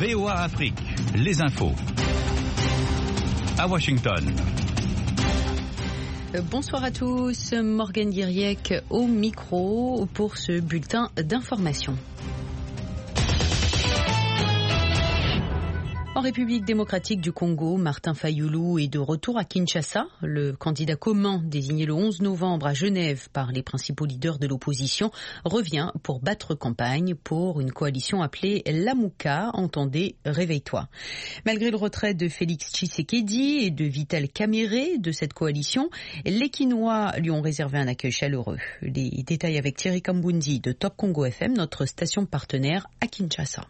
VOA Afrique, les infos. À Washington. Bonsoir à tous, Morgane Guiriec au micro pour ce bulletin d'information. En République démocratique du Congo, Martin Fayulu est de retour à Kinshasa. Le candidat commun désigné le 11 novembre à Genève par les principaux leaders de l'opposition revient pour battre campagne pour une coalition appelée Lamuka, entendez Réveille-toi. Malgré le retrait de Félix Tshisekedi et de Vital Kamerhe de cette coalition, les Kinois lui ont réservé un accueil chaleureux. Les détails avec Thierry Kambundi de Top Congo FM, notre station partenaire à Kinshasa.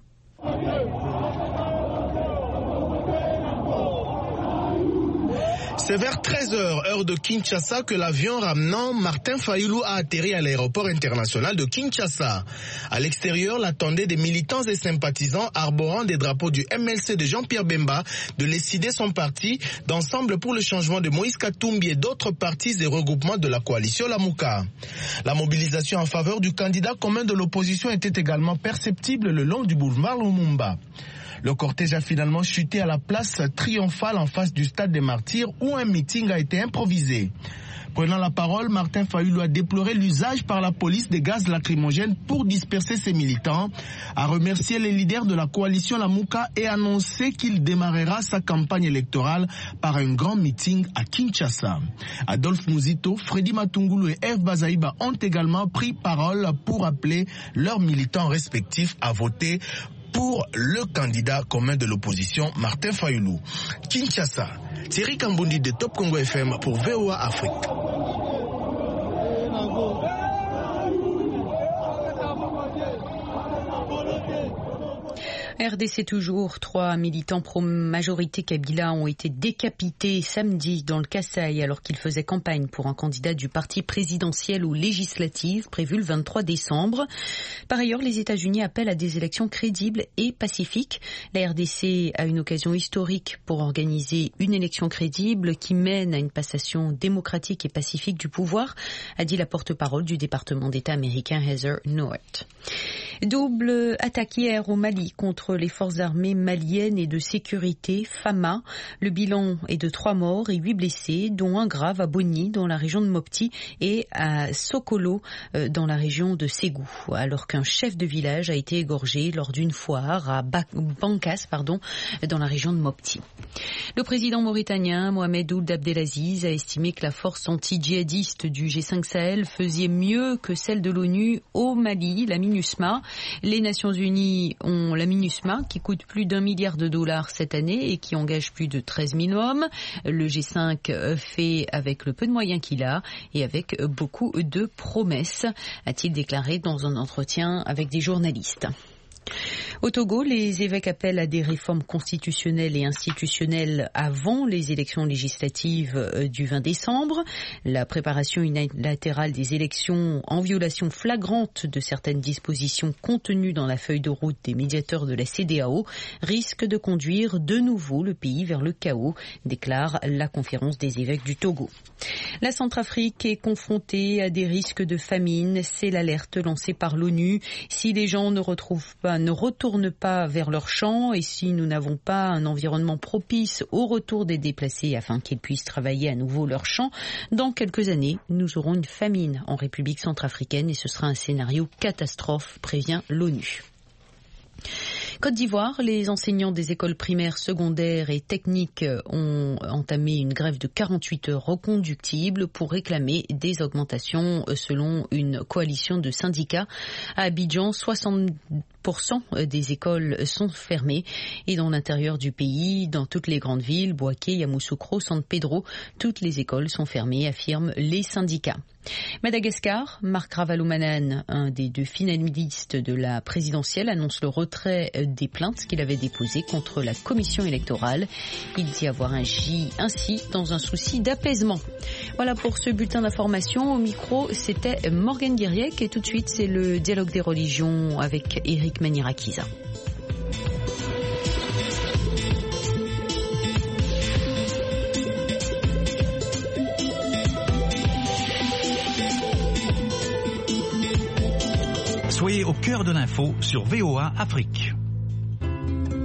C'est vers 13h, heure de Kinshasa, que l'avion ramenant Martin Fayulu a atterri à l'aéroport international de Kinshasa. À l'extérieur, l'attendaient des militants et sympathisants arborant des drapeaux du MLC de Jean-Pierre Bemba, de l'ECD son parti, d'Ensemble pour le changement de Moïse Katumbi et d'autres partis et regroupements de la coalition Lamuka. La mobilisation en faveur du candidat commun de l'opposition était également perceptible le long du boulevard Lumumba. Le cortège a finalement chuté à la place triomphale en face du stade des Martyrs où un meeting a été improvisé. Prenant la parole, Martin Fayulu a déploré l'usage par la police des gaz lacrymogènes pour disperser ses militants, a remercié les leaders de la coalition Lamuka et annoncé qu'il démarrera sa campagne électorale par un grand meeting à Kinshasa. Adolphe Muzito, Freddy Matungulu et Eve Bazaïba ont également pris parole pour appeler leurs militants respectifs à voter pour le candidat commun de l'opposition, Martin Fayulu. Kinshasa, Thierry Kambundi de Top Congo FM pour VOA Afrique. RDC toujours, 3 militants pro-majorité Kabila ont été décapités samedi dans le Kasaï alors qu'ils faisaient campagne pour un candidat du parti présidentiel aux législatives prévu le 23 décembre. Par ailleurs, les États-Unis appellent à des élections crédibles et pacifiques. La RDC a une occasion historique pour organiser une élection crédible qui mène à une passation démocratique et pacifique du pouvoir, a dit la porte-parole du département d'État américain Heather Nauert. Double attaque hier au Mali contre les forces armées maliennes et de sécurité, FAMA. Le bilan est de 3 morts et 8 blessés, dont un grave à Boni, dans la région de Mopti, et à Sokolo, dans la région de Ségou, alors qu'un chef de village a été égorgé lors d'une foire à Bankas, dans la région de Mopti. Le président mauritanien, Mohamed Ould Abdelaziz, a estimé que la force anti-djihadiste du G5 Sahel faisait mieux que celle de l'ONU au Mali, la MINUSMA. Les Nations Unies ont la MINUSMA qui coûte plus d'$1 milliard cette année et qui engage plus de 13 000 hommes. Le G5 fait avec le peu de moyens qu'il a et avec beaucoup de promesses, a-t-il déclaré dans un entretien avec des journalistes. Au Togo, les évêques appellent à des réformes constitutionnelles et institutionnelles avant les élections législatives du 20 décembre. La préparation unilatérale des élections en violation flagrante de certaines dispositions contenues dans la feuille de route des médiateurs de la CEDEAO risque de conduire de nouveau le pays vers le chaos, déclare la conférence des évêques du Togo. La Centrafrique est confrontée à des risques de famine, c'est l'alerte lancée par l'ONU. Si les gens ne retournent pas vers leurs champs et si nous n'avons pas un environnement propice au retour des déplacés afin qu'ils puissent travailler à nouveau leurs champs, dans quelques années, nous aurons une famine en République centrafricaine et ce sera un scénario catastrophe, prévient l'ONU. Côte d'Ivoire, les enseignants des écoles primaires, secondaires et techniques ont entamé une grève de 48 heures reconductible pour réclamer des augmentations selon une coalition de syndicats. À Abidjan, 60% des écoles sont fermées et dans l'intérieur du pays, dans toutes les grandes villes, Bouaké, Yamoussoukro, San Pedro, toutes les écoles sont fermées, affirment les syndicats. Madagascar, Marc Ravalomanane, un des 2 finalistes de la présidentielle, annonce le retrait des plaintes qu'il avait déposées contre la commission électorale. Il dit avoir agi ainsi dans un souci d'apaisement. Voilà pour ce bulletin d'information. Au micro, c'était Morgane Guiriec et tout de suite, c'est le dialogue des religions avec Eric Manirakiza. Soyez au cœur de l'info sur VOA Afrique.